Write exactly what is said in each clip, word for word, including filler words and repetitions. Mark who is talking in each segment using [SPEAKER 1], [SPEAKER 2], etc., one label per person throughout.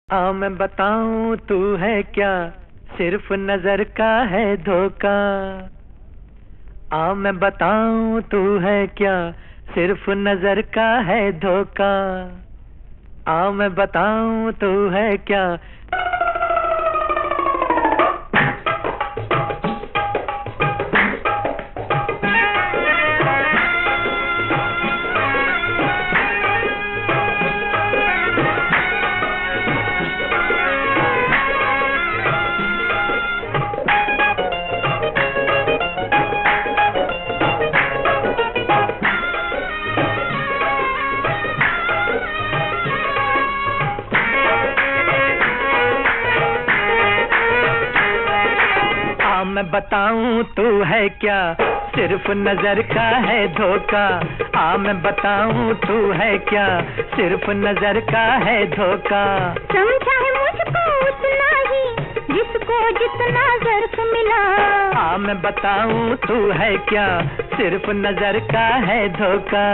[SPEAKER 1] आ मैं बताऊं तू है क्या, सिर्फ नजर का है धोखा। आ मैं बताऊं तू है क्या, सिर्फ नजर का है धोखा। आ मैं बताऊं तू है क्या। मैं बताऊं तू है क्या, सिर्फ नजर का है धोखा। आ मैं बताऊं तू है क्या, सिर्फ नजर का है धोखा।
[SPEAKER 2] समझा है मुझको उतना ही, जिसको जितना ज़र्फ मिला।
[SPEAKER 1] आ मैं बताऊं तू है क्या, सिर्फ नजर का है धोखा।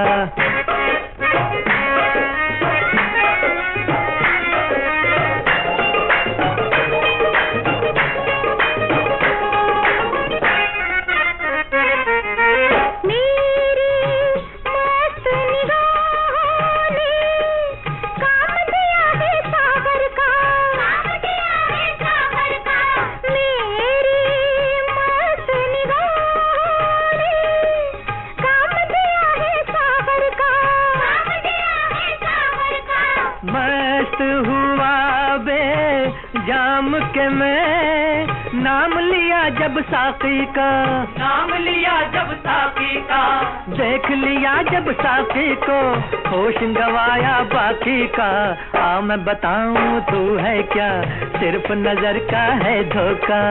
[SPEAKER 1] मस्त हुआ बे जाम के मैं, नाम लिया जब साकी का, नाम लिया जब साकी का। देख लिया जब साकी को, होश गवाया बाकी का। आ मैं बताऊं तू है क्या, सिर्फ नजर का है धोखा।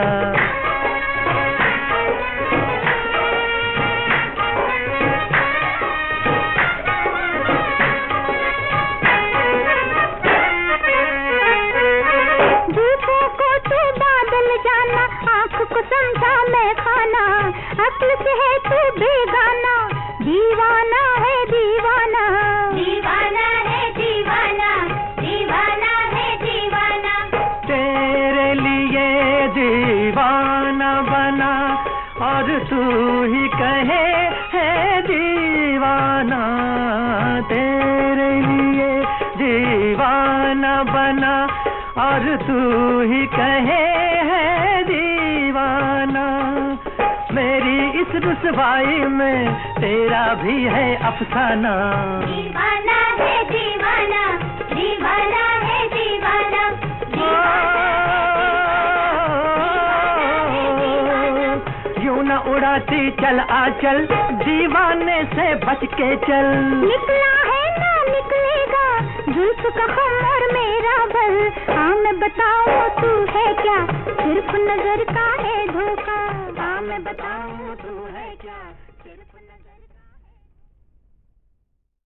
[SPEAKER 2] समझा मैं खाना, अक्ल से है तू बेगाना। दीवाना है दीवाना, दीवाना है दीवाना, दीवाना है दीवाना।
[SPEAKER 1] तेरे लिए दीवाना बना, और तू ही कहे है दीवाना। तेरे लिए दीवाना बना, और तू ही कहे है दीवाना। मेरी इस रुसवाई में तेरा भी है अफसाना।
[SPEAKER 2] दीवाना है दीवाना, दीवाना है दीवाना,
[SPEAKER 1] यूं न उड़ाती चल आचल, दीवाने से बच के चल।
[SPEAKER 2] निकला है ना निकलेगा, जुल्फ का खम और मेरा बल। हाँ मैं बताऊं तू है क्या, सिर्फ नजर का है धोखा। हाँ मैं बताऊं तू है क्या, सिर्फ नजर